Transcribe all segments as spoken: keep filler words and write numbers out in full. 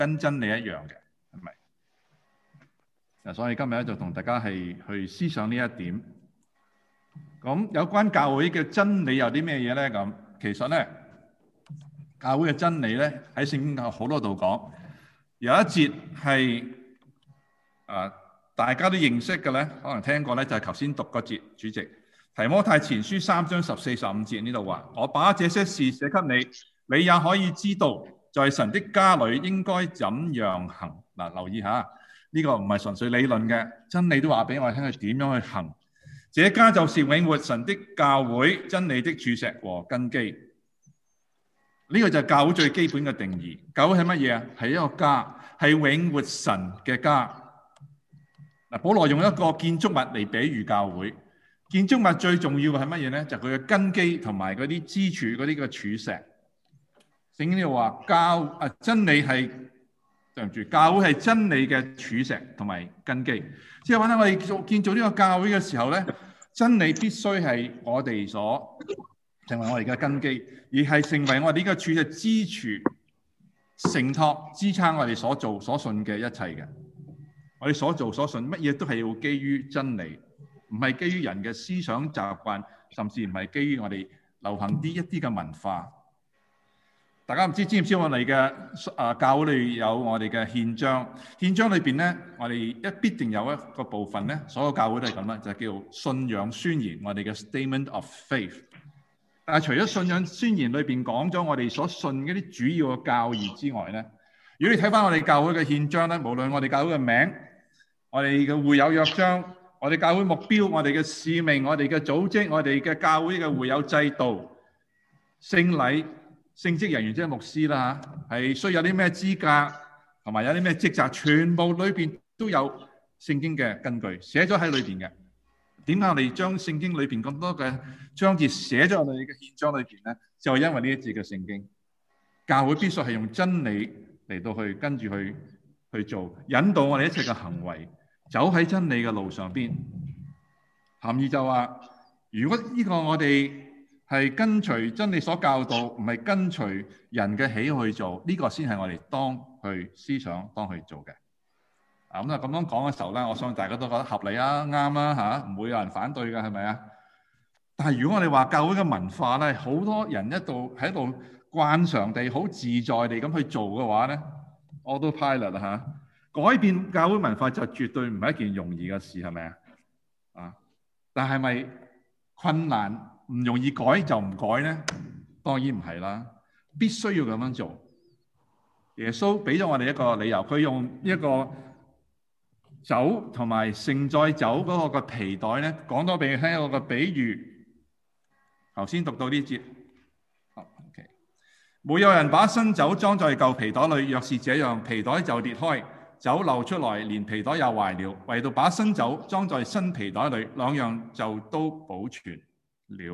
跟真理一樣嘅，係咪？嗱，所以今日咧就同大家係去思想呢一點。咁有關教會嘅真理有啲咩嘢咧？咁其實咧，教會嘅真理咧喺聖經有好多度講。有一節係啊，大家都認識嘅咧，可能聽過咧，就係頭先讀嗰節。主席提摩太前書三章十四十五節呢度話：我把這些事寫給你，你也可以知道，在神的家裏應該怎樣行。嗱，留意下呢個唔係純粹理論嘅，真理都話俾我哋聽佢點樣去行。這家就是永活神的教會，真理的柱石和根基。呢個就係教會最基本嘅定義。教會係乜嘢啊？係一個家，係永活神嘅家。嗱，保羅用一個建築物嚟比喻教會。建築物最重要嘅係乜嘢咧？就係佢嘅根基同埋嗰啲支柱嗰啲嘅柱石。聖經呢度話教啊，真理係對唔住，教會係真理嘅柱石同埋根基。即係話咧，我哋做建造呢個教會嘅時候咧，真理必須係我哋所成為我哋嘅根基，而係成為我哋呢個柱嘅支柱、承托、支撐我哋所做所信嘅一切嘅。我哋所做所信乜嘢都係要基於真理，唔係基於人嘅思想習慣，甚至唔係基於我哋流行啲一啲嘅文化。大家唔知知唔知我哋嘅啊教會裏有我哋嘅憲章，憲章裏邊咧，我哋一必定有一個部分咧，所有教會都係咁啦，就叫信仰宣言，我哋嘅 Statement of Faith。但係除咗信仰宣言裏邊講咗我哋所信嗰啲主要嘅教義之外咧，如果你睇翻我哋教會嘅憲章咧，無論我哋教會嘅名、我哋嘅會友約章、我哋教會目標、我哋嘅使命、我哋嘅組織、我哋嘅教會嘅會友制度、聖禮、聖職人員即係牧師啦嚇，係需要有啲咩資格同埋有啲咩職責，全部裏邊都有聖經嘅根據寫咗喺裏邊嘅。點解我哋將聖經裏邊咁多嘅章節寫咗喺我哋嘅憲章裏邊咧？就係因為呢一節嘅聖經，教會必須係用真理嚟到去跟住去去做，引導我哋一切嘅行為，走喺真理嘅路上邊。含義就話，如果呢個我哋係跟隨真理所教導，唔係跟隨人嘅喜好去做，呢個先係我哋當去思想、當去做嘅。啊，咁啊咁樣講嘅時候咧，我相信大家都覺得合理啊、啱啊嚇，唔會有人反對嘅，係咪啊？但係如果我哋話教會嘅文化咧，好多人一度喺度慣常地、好自在地咁去做嘅話咧，autopilot嚇，改變教會文化就絕對唔係一件容易嘅事，係咪啊？啊，但係咪困難？唔容易改就唔改呢？當然唔係啦，必須要咁樣做。耶穌俾咗我哋一個理由，佢用一個酒同埋盛載酒嗰個嘅皮袋咧，講多俾你聽一個嘅比喻。頭先讀到呢節，哦 okay. 沒有人把新酒裝在舊皮袋裏，若是這樣，皮袋就裂開，酒漏出來，連皮袋也壞了。唯獨把新酒裝在新皮袋裏，兩樣就都保存了。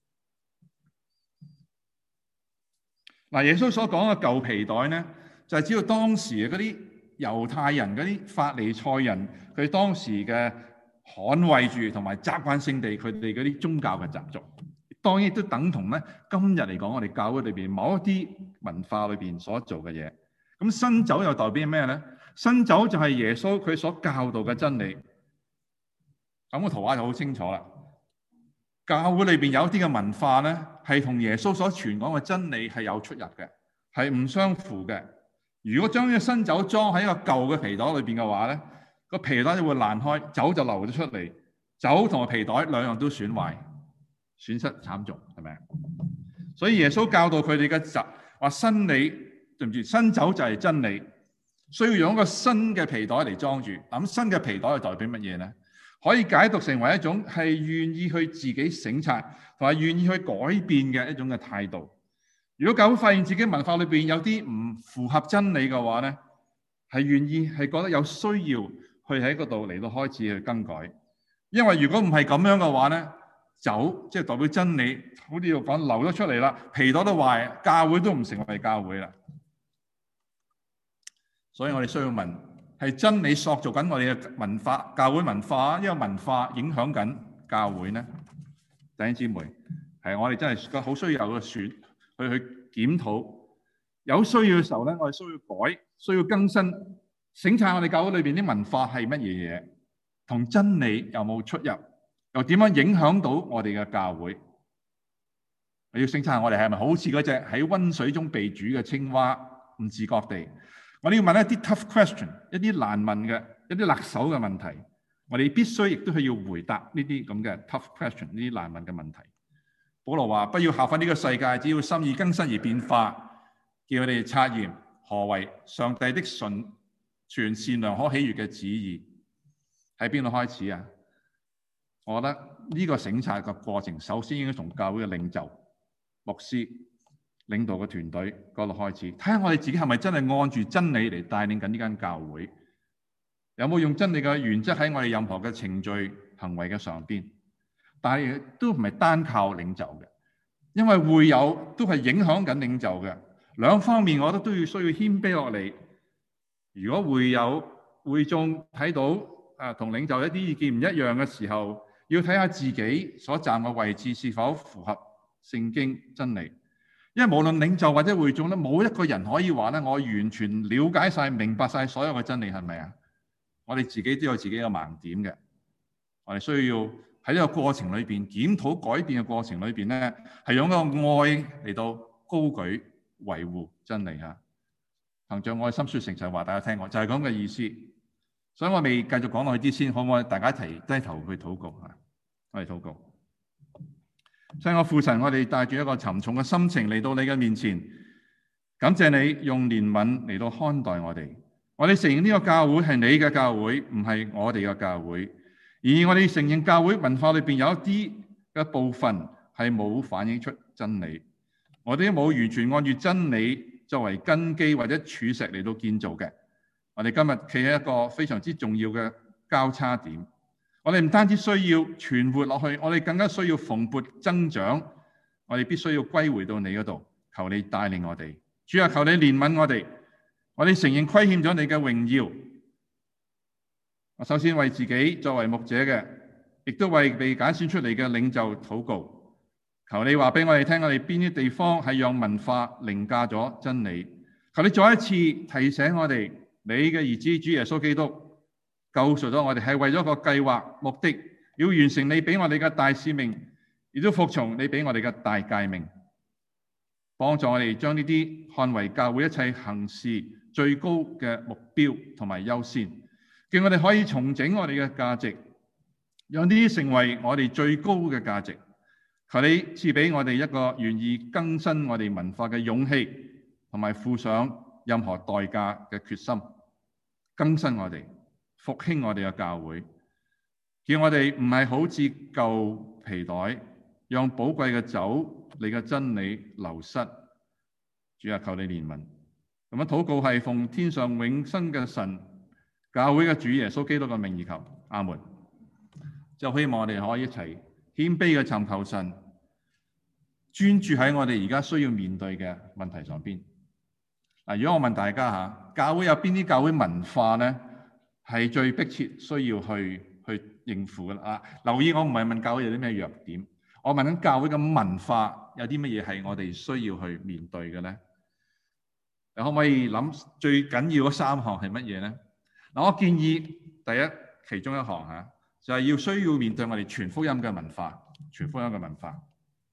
嗱，耶穌所講嘅舊皮袋咧，就係指到當時嗰啲猶太人、嗰啲法利賽人，佢當時嘅捍衛住同埋習慣性地佢哋嗰啲宗教嘅習俗，當然都等同咧今日嚟講，我哋教會裏邊某一啲文化裏邊所做嘅嘢。咁新酒又代表咩咧？新酒就係耶穌佢所教導嘅真理。咁個圖畫就好清楚啦。教會裏邊有啲嘅文化咧，係同耶穌所傳講嘅真理係有出入嘅，係唔相符嘅。如果將呢個新酒裝喺一個舊嘅皮袋裏邊嘅話咧，個皮袋就會爛開，酒就流咗出嚟，酒同埋皮袋兩樣都損壞，損失慘重，係咪啊？所以耶穌教導佢哋嘅習話新理，對唔住，新酒就係真理，需要用一個新嘅皮袋嚟裝住。咁新嘅皮袋係代表乜嘢咧？可以解讀成為一種係願意去自己省察同埋願意去改變嘅一種嘅態度。如果教會發現自己文化裏邊有啲唔符合真理嘅話咧，係願意係覺得有需要去喺嗰度嚟到開始去更改。因為如果唔係咁樣嘅話咧，酒即係代表真理，好似要講流咗出嚟啦，皮袋都壞，教會都唔成為教會啦。所以我哋需要問。係真理塑造緊我哋嘅文化、教會文化，因為文化影響緊教會咧。弟兄姊妹，係我哋真係好需要有個選去去檢討有需要嘅時候咧，我哋需要改，需要更新，省察我哋教會裏邊啲文化係乜嘢嘢，同真理有冇出入，又點樣影響到我哋嘅教會？我要省察我哋係咪好似嗰隻喺溫水中被煮嘅青蛙，唔自覺地？我哋要問一啲 tough question， 一啲難問嘅、一啲辣手嘅問題，我哋必須亦都係要回答呢啲咁嘅 tough question， 呢啲難問嘅問題。保羅話：不要效法呢個世界，只要心意更新而變化。叫佢哋察驗何為上帝的純全善良可喜悅嘅旨意。喺邊度開始啊？我覺得呢個省察嘅過程，首先應該從教會嘅領袖、牧師、領導嘅團隊嗰度開始，睇下我哋自己係咪真係按住真理嚟帶領緊呢間教會，有冇用真理嘅原則喺我哋任何嘅程序行為嘅上邊。但係都唔係單靠領袖嘅，因為會友都係影響緊領袖嘅。兩方面，我覺得都要需要謙卑落嚟。如果會友會眾睇到啊同領袖一啲意見唔一樣嘅時候，要睇下自己所站嘅位置是否符合聖經真理。因為無論領袖或者會眾咧，冇一個人可以話咧，我完全了解晒、明白晒所有嘅真理，係咪啊？我哋自己都有自己嘅盲點嘅，我哋需要喺呢個過程裏邊檢討改變嘅過程裏邊咧，係用一個愛嚟到高舉維護真理嚇。憑著愛心説誠實話，大家聽過就係咁嘅意思。所以我未繼續講落去之前，可唔可以大家一齊低頭去禱告嚇？我哋禱告。所以我父神，我哋帶住一個沉重嘅心情嚟到你嘅面前，感謝你用憐憫嚟到看待我哋。我哋承認呢個教會係你嘅教會，唔係我哋嘅教會。而我哋承認教會文化裏邊有一啲嘅部分係冇反映出真理，我哋都冇完全按住真理作為根基或者柱石嚟到建造嘅。我哋今日企喺一個非常之重要嘅交叉點。我哋唔單止需要存活落去，我哋更加需要蓬勃增長。我哋必須要歸回到你嗰度，求你帶領我哋。主啊，求你憐憫我哋。我哋承認虧欠咗你嘅榮耀。我首先為自己作為牧者嘅，亦都為被揀選出嚟嘅領袖禱告。求你話俾我哋聽，我哋邊啲地方係讓文化凌駕咗真理。求你再一次提醒我哋，你嘅兒子主耶穌基督救贖咗我哋，係為咗個計劃目的，要完成你俾我哋嘅大使命，亦都服從你俾我哋嘅大誡命，幫助我哋將呢啲看為教會一切行事最高嘅目標同埋優先，叫我哋可以重整我哋嘅價值，讓呢啲成為我哋最高嘅價值。求你賜俾我哋一個願意更新我哋文化嘅勇氣，同埋付上任何代價嘅決心，更新我哋，復興我哋嘅教會，叫我哋唔係好似舊皮袋，讓寶貴嘅酒、你嘅真理流失。主啊，求你憐憫。咁樣禱告係奉天上永生嘅神、教會嘅主耶穌基督嘅名而求，阿門。就希望我哋可以一齊謙卑嘅尋求神，專注喺我哋而家需要面對嘅問題上邊。嗱，如果我問大家吓，教會有邊啲教會文化咧係最迫切需要去去應付嘅啦？啊，留意，我唔係問教會有啲咩弱點，我問緊教會嘅文化有啲乜嘢係我哋需要去面對嘅咧？你可唔可以諗最緊要嗰三項係乜嘢咧？嗱，我建議第一其中一項吓，就係要需要面對我哋傳福音嘅文化，傳福音嘅文化。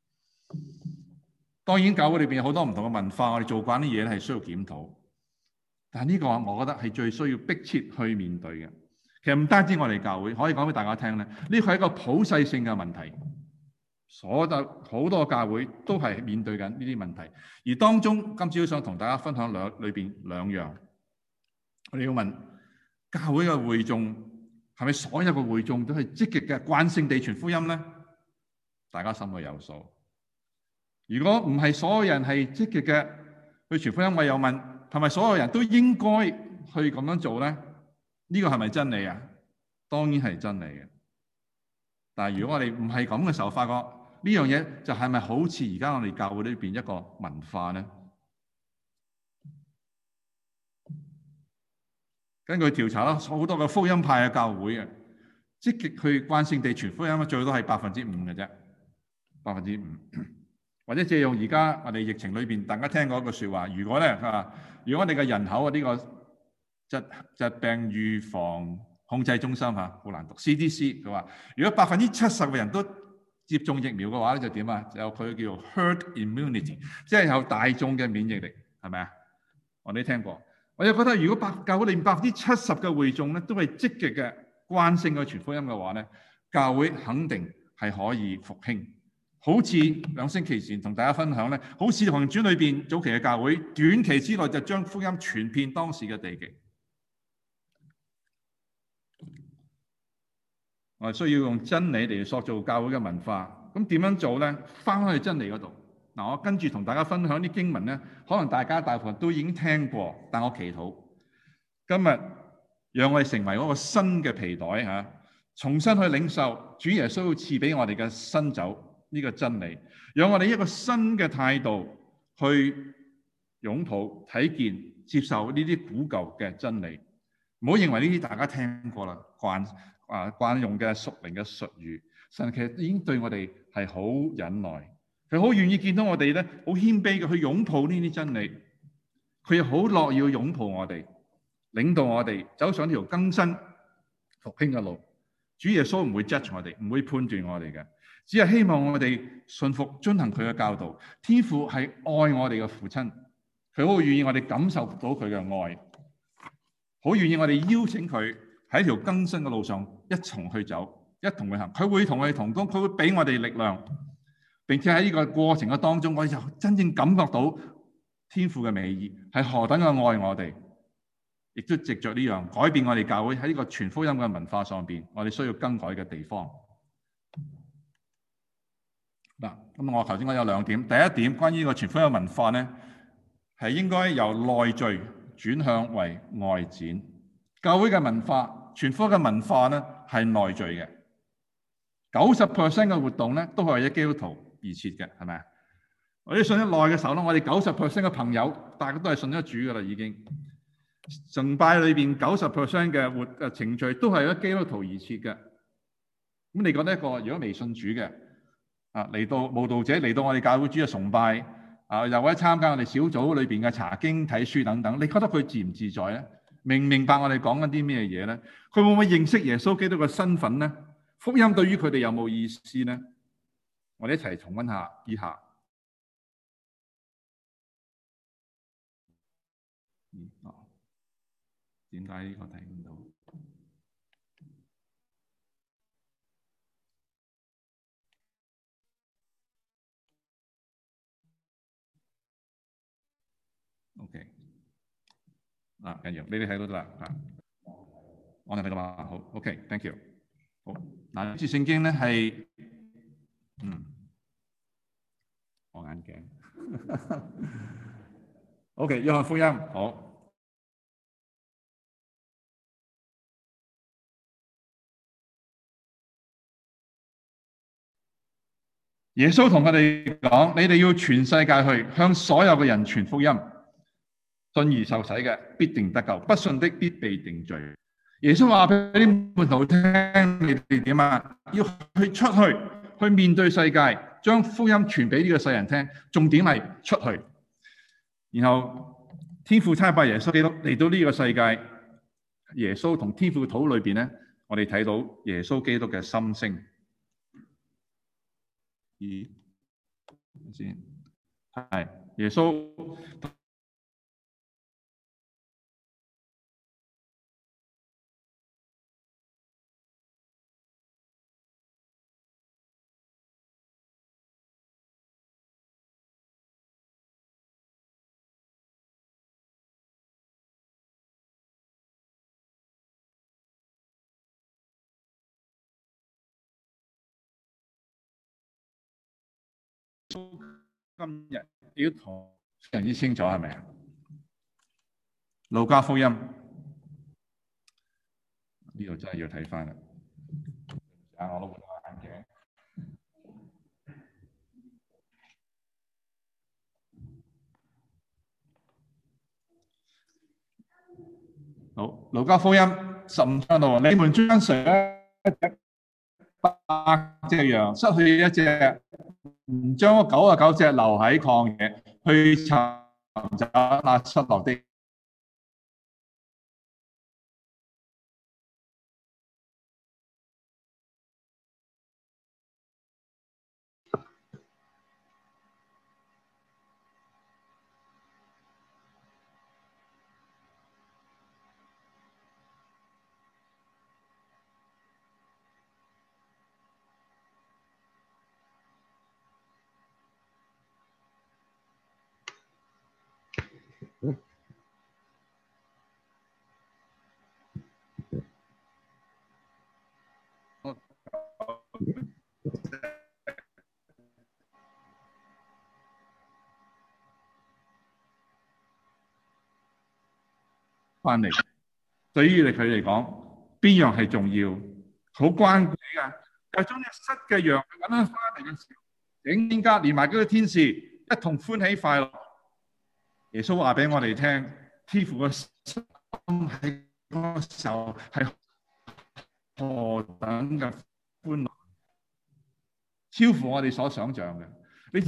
當然教會裏邊有好多唔同嘅文化，我哋做慣啲嘢咧係需要檢討。但係呢個我覺得係最需要迫切去面對嘅。其實唔單止我哋教會，可以講俾大家聽咧，呢個係一個普世性嘅問題。所有好多教會都係面對緊呢啲問題，而當中今朝想同大家分享兩裏邊兩樣。我哋要問教會嘅會眾係咪所有嘅會眾都係積極嘅慣性地傳福音咧？大家心裏有數。如果唔係所有人係積極嘅去傳福音，我又問係咪所有人都應該去咁樣做咧？呢個係咪真理啊？當然係真理嘅。但係如果我哋唔係咁嘅時候，發覺呢樣嘢就係咪好似而家我哋教會呢邊一個文化咧？根據調查啦，好多個福音派嘅教會啊，積極去慣性地傳福音，最多係百分之五嘅啫，百分之五。 或者借用而家我哋疫情裏邊大家聽過一句説話，如果咧啊，如果你嘅人口啊呢個疾疾病預防控制中心嚇好難讀 C D C 佢話，如果百分之七十嘅人都接種疫苗嘅話咧，就點啊？就有佢叫做 herd immunity， 即係有大眾嘅免疫力，係咪啊？我哋聽過。我又覺得，如果百教會裏面百分之七十嘅會眾咧，都係積極嘅慣性嘅傳福音嘅話咧，教會肯定係可以復興。好似兩星期前同大家分享咧，好似《使徒行傳》裏邊早期嘅教會，短期之內就將福音傳遍當時嘅地極。我哋需要用真理嚟塑造教會嘅文化。咁點樣做咧？翻返去真理嗰度。嗱，我跟住同大家分享啲經文咧，可能大家大部分都已經聽過，但我祈禱今日讓我哋成為嗰個新嘅皮袋嚇，重新去領受主耶穌賜俾我哋嘅新酒呢個真理，讓我哋一個新嘅態度去擁抱、睇見、接受呢啲古舊嘅真理。唔好認為呢啲大家聽過啦，慣啊慣用嘅屬靈嘅術語，神其實已經對我哋係好忍耐。佢好願意見到我哋咧，好謙卑嘅去擁抱呢啲真理。佢又好樂意要擁抱我哋，領導我哋走上條更新復興嘅路。主耶穌唔會 judge 我哋，唔會判斷我哋嘅，只係希望我哋信服遵行佢嘅教導。天父係愛我哋嘅父親，佢好願意我哋感受到佢嘅愛，好願意我哋邀請佢喺條更新嘅路上一同去走，一同去行。佢會同我哋同工，佢會俾我哋力量。並且喺呢個過程嘅當中，我哋就真正感覺到天父嘅美意係何等嘅愛我哋，亦都藉着呢樣改變我哋教會喺呢個傳福音嘅文化上邊，我哋需要更改嘅地方。嗱，咁我頭先講有兩點，第一點關於呢個傳福音文化咧，係應該由內聚轉向為外展。教會嘅文化、傳福音嘅文化咧係內聚嘅，九十 percent 嘅活動咧都係為咗基督徒而設嘅，係咪啊？我哋信得耐嘅時候咧，我哋九十 percent 嘅朋友，大家都係信得主噶啦，已經崇拜裏邊九十 percent 嘅活誒程序都係為咗基督徒而設嘅。咁你覺得一個如果未信主嘅啊嚟到慕道者嚟到我哋教會主嘅崇拜啊，又或者參加我哋小組裏邊嘅查經睇書等等，你覺得佢自唔自在咧？明唔明白我哋講緊啲咩嘢咧？佢會唔會認識耶穌基督嘅身份咧？福音對於佢哋有冇意思咧？我哋一齊重溫下以下。嗯，哦，點解呢個睇唔到？OK， 嗱，緊要，你哋睇到得啦嚇，我哋睇到嘛？好 ，OK，thank you。好，嗱，呢節聖經咧係，嗯，我眼鏡。OK，約翰福音，好。耶穌同佢哋講：你哋要全世界去，向所有嘅人傳福音。信而受洗嘅必定得救，不信的必被定罪。耶穌話俾啲門徒聽：你哋點啊？要去出去，去面對世界，將福音傳俾呢個世人聽。重點係出去。然後天父差派耶穌基督嚟到呢個世界。耶穌同天父土裏邊咧，我哋睇到耶穌基督嘅心聲。咦？先係耶穌。今日要同非常之清楚，係咪啊？路加福音呢度真係要睇翻啦。啊，我都換咗眼鏡。好，路加福音十五章度，你們將誰一隻百隻羊失去一隻， 唔將嗰九啊九隻留喺曠野，去尋找那失落的。翻嚟，對於佢嚟講，邊樣係重要？好關鍵㗎。就將隻失嘅羊揾翻翻嚟嘅時候，整天家連埋嗰個天使一同歡喜快樂。耶穌話俾我哋聽，天父嘅心喺嗰個時候係何等嘅歡樂，超乎我哋所想象嘅。你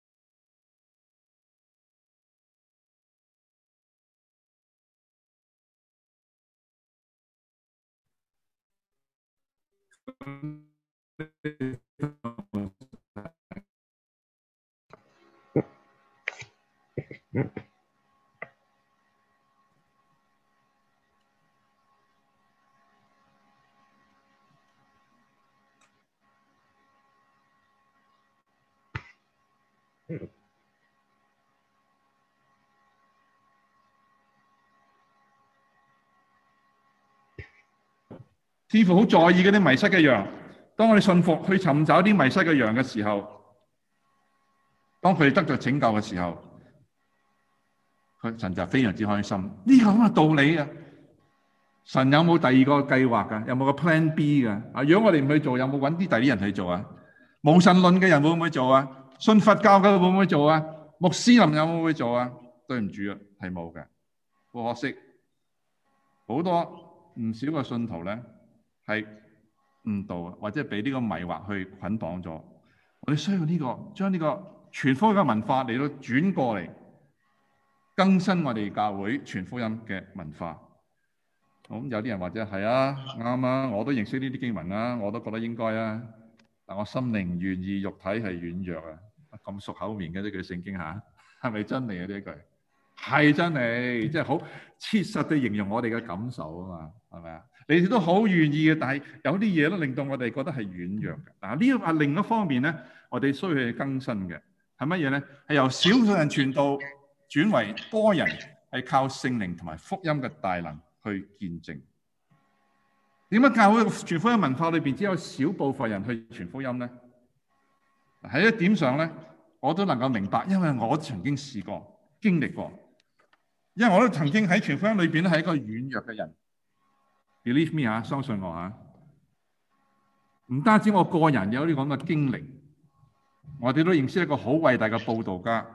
天父好在意嗰啲迷失嘅羊。當我哋信服去尋找啲迷失嘅羊嘅時候，當佢哋得到拯救嘅時候，佢神就非常之開心。呢個咁嘅道理啊！神有冇第二個計劃㗎？有冇個 plan B 㗎？啊，如果我哋唔去做，有冇揾啲第啲人去做啊？無神論嘅人會唔會做啊？信佛教嘅會唔會做啊？穆斯林有冇會做啊？對唔住啊，係冇嘅。好可惜，好多唔少嘅信徒咧係誤導或者俾呢個迷惑去捆綁咗。我哋需要呢個將呢個傳福音嘅文化嚟到轉過嚟，更新我哋教會傳福音嘅文化。咁有啲人或者係啊，啱啊，我都認識呢啲經文啦，我都覺得應該啊。但我心靈願意，肉體係軟弱啊。咁熟口面嘅呢句聖經嚇，係咪真理啊？呢一句係真理，即係好切實地形容我哋嘅感受啊嘛，係咪啊？你哋都好願意嘅，但係有啲嘢都令到我哋覺得係軟弱嘅。嗱，呢個係另一方面咧，我哋需要去更新嘅係乜嘢咧？係由少數人傳道轉為多人，係靠聖靈同埋福音嘅大能去見證。點解教會傳福音文化裏邊只有少部分人去傳福音咧？喺一點上咧，我都能夠明白，因為我曾經試過、經歷過，因為我都曾經喺傳福音裏邊咧係一個軟弱嘅人。Believe me 嚇，相信我嚇。唔單止我個人有呢咁嘅經歷，我哋都認識一個好偉大嘅佈道家。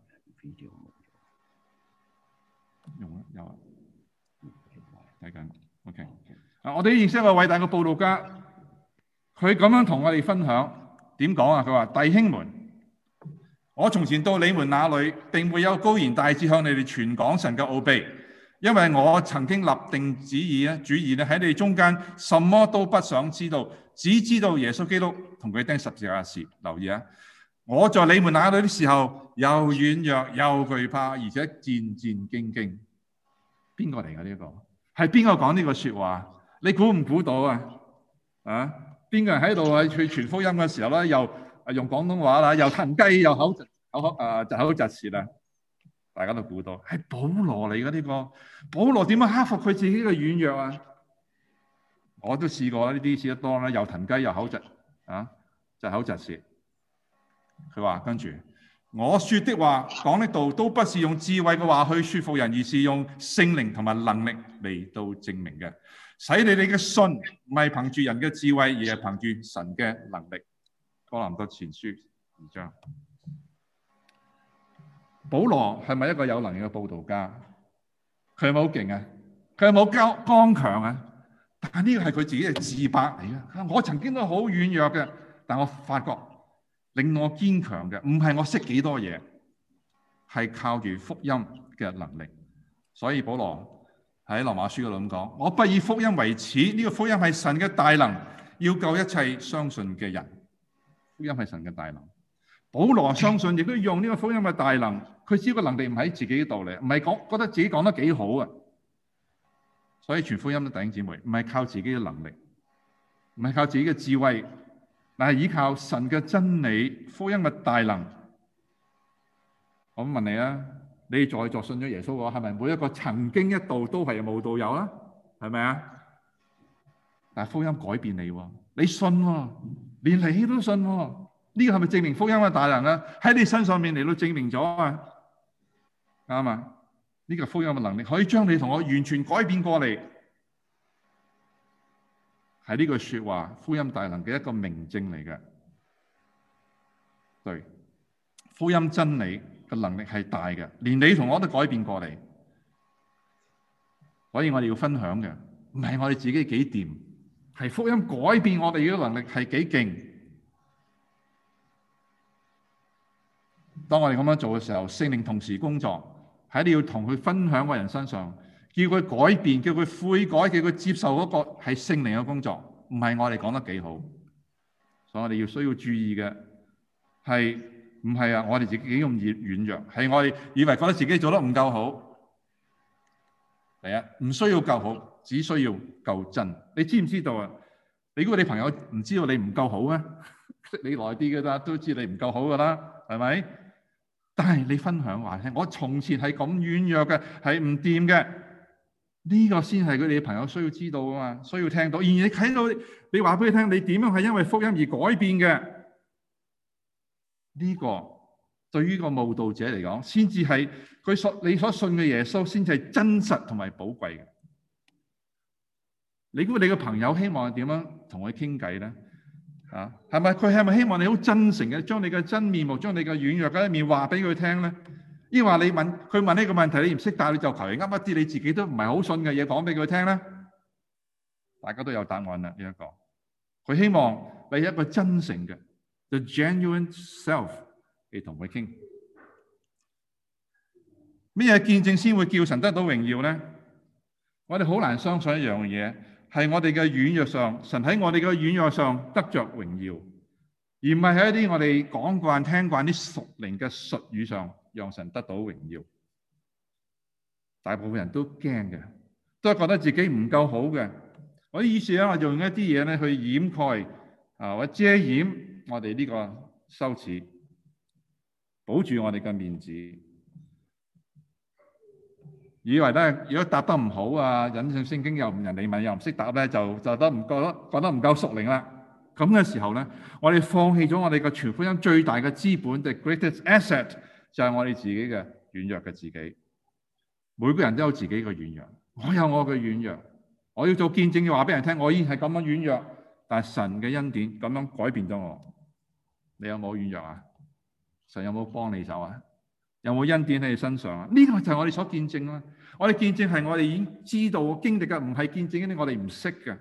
用啊，有啊，睇緊。OK，啊，我哋認識一個偉大嘅佈道家，佢咁樣同我哋分享點講啊？佢話：弟兄們，我從前到你們那裏，並沒有高言大智向你哋傳講神嘅奧秘。因為我曾經立定旨意咧，主意咧喺你哋中間，什麼都不想知道，只知道耶穌基督同佢釘十字架嘅事。留意啊！我在你們那裏的時候，又軟弱又懼怕，而且戰戰兢兢。邊個嚟㗎？呢一個係邊個講呢個説話？你估唔估到啊？啊！邊個人喺度去傳福音嘅時候咧，又用廣東話啦，又騰雞又口口誒窒口窒舌啦？大家都估到係保羅嚟嘅呢個。保羅點樣克服佢自己嘅軟弱啊？我都試過啦，呢啲試得多啦，又騰雞又口窒啊，窒口窒舌。佢話跟住我說的話講的道都不是用智慧嘅話去說服人，而是用聖靈同埋能力嚟到證明嘅，使你哋嘅信唔係憑住人嘅智慧，而係憑住神嘅能力。哥林多前書二章。保羅係咪一個有能力嘅佈道家？佢係咪好勁啊？佢係咪好剛強啊？但係呢個係佢自己嘅自白嚟嘅。我曾經都好軟弱嘅，但我發覺令我堅強嘅，唔係我識幾多嘢，係靠住福音嘅能力。所以保羅喺羅馬書嗰度咁講：我不以福音為恥，呢個福音係神嘅大能，要救一切相信嘅人。福音係神嘅大能。保羅相信，亦都用呢個福音嘅大能。佢知個能力唔喺自己度嚟，唔係講覺得自己講得幾好啊。所以傳福音嘅弟兄姊妹，唔係靠自己嘅能力，唔係靠自己嘅智慧，但係依靠神嘅真理、福音嘅大能。我問你啊，你在座信咗耶穌嘅話，係咪每一個曾經一度都係冇道友啊？係咪啊？但係福音改變你喎，你信喎，連你都信喎。呢個係咪證明福音嘅大能啊？喺你身上面嚟到證明咗啊，啱啊！呢個福音嘅能力可以將你同我完全改變過嚟，係呢句說話福音大能嘅一個明證嚟嘅。對，福音真理嘅能力係大嘅，連你同我都改變過嚟。所以我哋要分享嘅唔係我哋自己幾掂，係福音改變我哋嘅能力係幾勁。當我哋咁樣做嘅時候，聖靈同時工作喺你要同佢分享嘅人身上，叫佢改變，叫佢悔改，叫佢接受嗰個係聖靈嘅工作，唔係我哋講得幾好。所以我哋要需要注意嘅係唔係啊？我哋自己幾咁軟軟弱，係我哋以為覺得自己做得唔夠好。第一，唔需要夠好，只需要夠真。你知唔知道啊？你估你朋友唔知道你唔夠好咩？識你耐啲嘅啦，都知你唔夠好噶啦，係咪？但係你分享話聽，我從前係咁軟弱嘅，係唔掂嘅，呢個先係佢哋嘅朋友需要知道啊嘛，需要聽到。而你睇到，你話俾佢聽，你點樣係因為福音而改變嘅？呢個對於個慕道者嚟講，先至係佢所你所信嘅耶穌，先至係真實同埋寶貴嘅。你估你嘅朋友希望點樣同佢傾偈咧？啊，係咪佢係咪希望你好真誠嘅，將你嘅真面目，將你嘅軟弱嘅一面話俾佢聽咧？抑或你問佢問呢個問題，你唔識答，你就求其噏一啲你自己都唔係好信嘅嘢講俾佢聽咧？大家都有答案啦，呢一個。佢希望你係一個真誠嘅 the genuine self 嚟同佢傾。咩嘢見證先會叫神得到榮耀咧？我哋好難相信一樣嘢。係我哋嘅軟弱上，神喺我哋嘅軟弱上得着榮耀，而唔係喺一啲我哋講慣、聽慣啲屬靈嘅術語上，讓神得到榮耀。大部分人都驚嘅，都係覺得自己唔夠好嘅。我啲意思咧，我用一啲嘢咧去掩蓋啊，或者遮掩我哋呢個羞恥，保住我哋嘅面子。以為咧，如果答得唔好啊，引證聖經又唔人哋問又唔識答咧，就就得唔夠，覺得唔夠屬靈啦。咁嘅時候咧，我哋放棄咗我哋嘅傳福音最大嘅資本 ，the greatest asset 就係我哋自己嘅軟弱嘅自己。每個人都有自己嘅軟弱，我有我嘅軟弱，我要做見證嘅話俾人聽，我依然係咁樣軟弱，但係神嘅恩典咁樣改變咗我。你有冇軟弱啊？神有冇幫你手啊？有冇恩典喺你身上啊？呢個就係我哋所見證啦。我哋見證係我哋已經知道經歷嘅，唔係見證一啲我哋唔識嘅。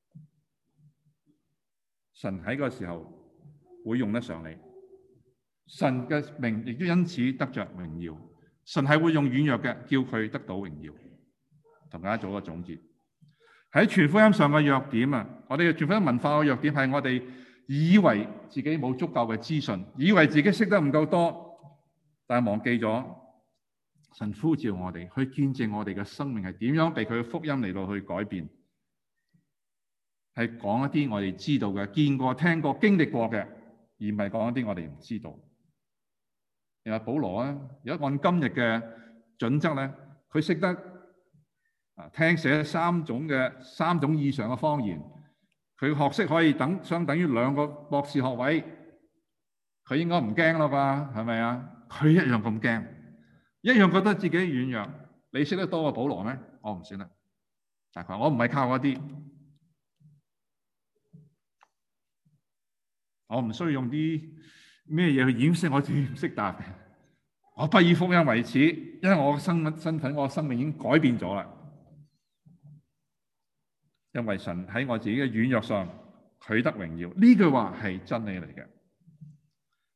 神喺個時候會用得上你，神嘅名亦都因此得着榮耀。神係會用軟弱嘅，叫佢得到榮耀。同大家做一個總結，喺傳福音上嘅弱點啊，我哋嘅傳福音文化嘅弱點係我哋以為自己冇足夠嘅資訊，以為自己識得唔夠多。但係忘記咗神呼召我哋去見證我哋嘅生命係點樣被佢嘅福音嚟到去改變，係講一啲我哋知道嘅、見過、聽過、經歷過嘅，而唔係講一啲我哋唔知道。你話保羅啊，如果按今日嘅準則咧，佢識得啊聽寫三種嘅三種以上嘅方言，佢學識可以等相等於兩個博士學位，佢應該唔驚啦啩？係咪啊？佢一樣咁驚，一樣覺得自己軟弱。你識得多過保羅咩？我唔識得。大概我唔係靠嗰啲，我唔需要用啲咩嘢去掩飾我自己唔識答嘅。我不以福音為恥，因為我嘅身身份、我嘅生命已經改變咗啦。因為神喺我自己嘅軟弱上取得榮耀，呢句話係真理嚟嘅。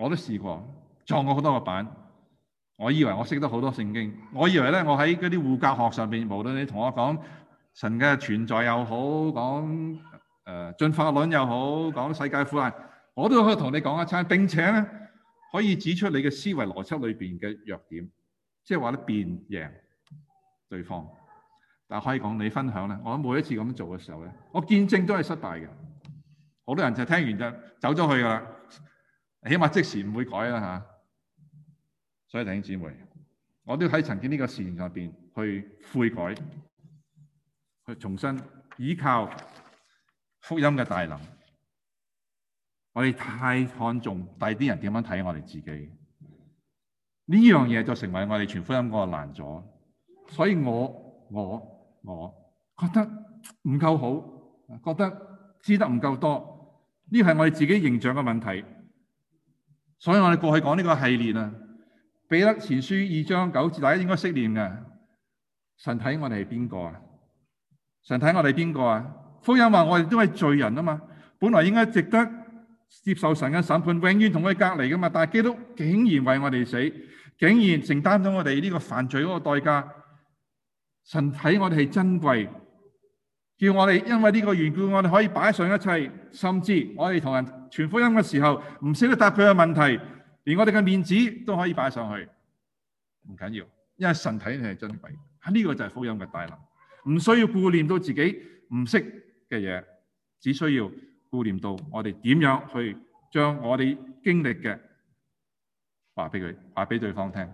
我都試過撞過好多個板。我以為我識得好多聖經，我以為咧我喺嗰啲護教學上邊，無論你同我講神嘅存在又好，講誒進化論又好，講世界苦難，我都可以同你講一餐，並且咧可以指出你嘅思維邏輯裏邊嘅弱點，即係話咧辯贏對方。但係可以講你分享咧，我每一次咁做嘅時候咧，我見證都係失敗嘅。好多人就聽完就走咗去噶啦，起碼即時唔會改啦嚇。所以弟兄姊妹，我都喺曾經呢個事情上邊去悔改，去重新依靠福音嘅大能。我哋太看重第啲人點樣睇我哋自己，呢樣嘢就成為我哋傳福音嗰個難阻。所以我我我覺得唔夠好，覺得知得唔夠多，呢係我哋自己形象嘅問題。所以我哋過去講呢個系列啊，彼得前書二章九節，大家應該識念嘅。神睇我哋係邊個啊？神睇我哋邊個啊？福音話我哋都係罪人啊嘛，本來應該值得接受神嘅審判，永遠同佢隔離噶嘛。但係基督竟然為我哋死，竟然承擔咗我哋呢個犯罪嗰個代價。神睇我哋係珍貴，叫我哋因為呢個緣故，我哋可以擺上一切，甚至我哋同人傳福音嘅時候，唔識得答佢嘅問題，連我哋嘅面子都可以擺上去，唔緊要，因為神睇你係珍貴。呢個就係福音嘅大能，唔需要顧念到自己唔識嘅嘢，只需要顧念到我哋點樣去將我哋經歷嘅話俾佢，話俾對方聽。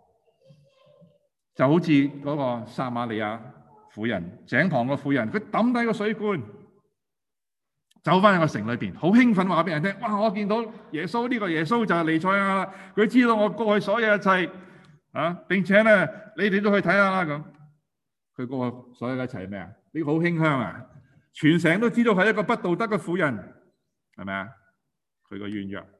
就好似嗰個撒瑪利亞婦人，井旁個婦人，佢抌低個水罐，走翻去個城裏邊，好興奮話俾人聽：哇！我見到耶穌，呢個耶穌就係彌賽亞啦！佢知道我過去所有一切啊，並且咧，你哋都去睇下啦咁。佢過去所有一切係咩啊？呢個好馨香啊！全城都知道係一個不道德嘅婦人，係咪啊？佢個軟弱。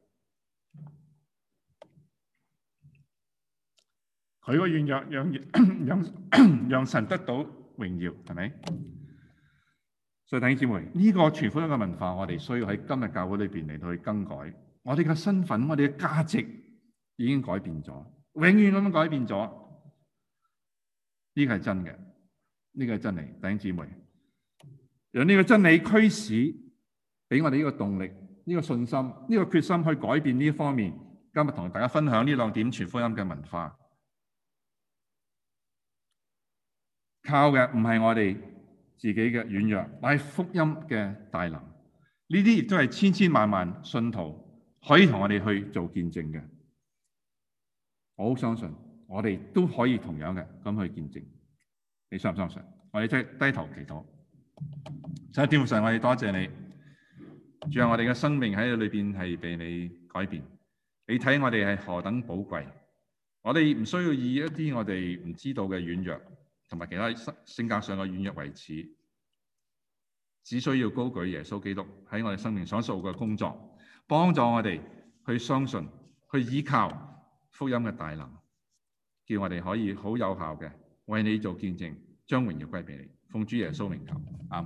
佢個軟弱讓讓讓神得到榮耀，係咪？所以弟兄姊妹，呢個傳福音嘅文化，我哋需要喺今日教會裏邊嚟到去更改。我哋嘅身份，我哋嘅價值已經改變咗，永遠咁樣改變咗。呢個係真嘅，呢個係真理。弟兄姊妹，讓呢個真理驅使俾我哋呢個動力、呢個信心、呢個決心去改變呢一方面。今日同大家分享呢兩點傳福音嘅文化。靠嘅唔係我哋自己嘅軟弱，乃係福音嘅大能。呢啲亦都係千千萬萬信徒可以同我哋去做見證嘅。我好相信，我哋都可以同樣嘅咁去見證。你相唔相信？我哋即係低頭祈禱。神嘅天父神，我哋多謝你，主啊，我哋嘅生命喺裏邊係被你改變。你睇我哋係何等寶貴，我哋唔需要以一啲我哋唔知道嘅軟弱，同埋其他性格上嘅軟弱為恥，只需要高舉耶穌基督喺我哋生命所做嘅工作，幫助我哋去相信、去依靠福音嘅大能，叫我哋可以好有效嘅為你做見證，將榮耀歸俾你。奉主耶穌名求，阿們。